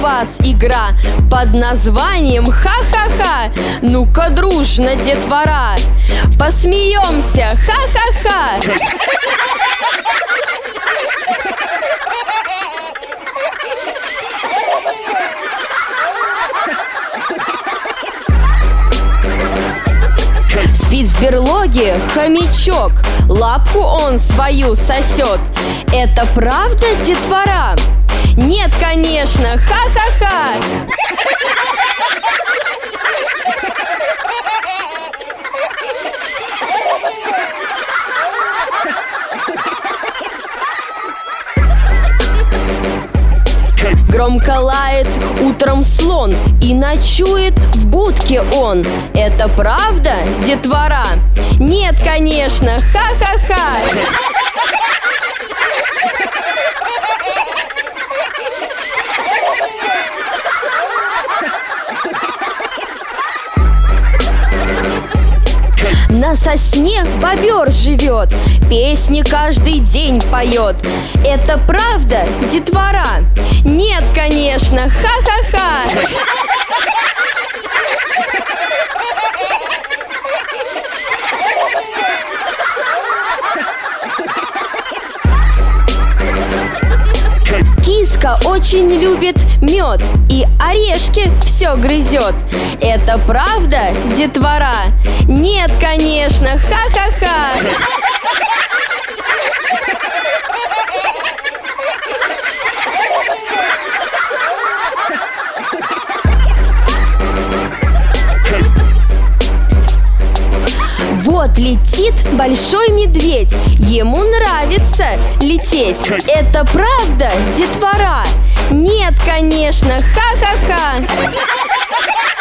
вас игра под названием «Ха-ха-ха». Ну-ка, дружно, детвора, посмеемся, ха-ха-ха. Спит в берлоге хомячок, лапку он свою сосет. Это правда, детвора? Нет, конечно, ха-ха-ха. Громко лает утром слон, и ночует в будке он. Это правда, детвора? Нет, конечно, ха-ха-ха. На сосне бобер живет, песни каждый день поет. Это правда, детвора? Нет, конечно, ха-ха-ха. Киска очень любит мед и орешки все грызет. Это правда, детвора? Нет, конечно, ха-ха-ха. Вот летит большой медведь, ему нравится лететь. Это правда, детвора? Нет, конечно, ха-ха-ха.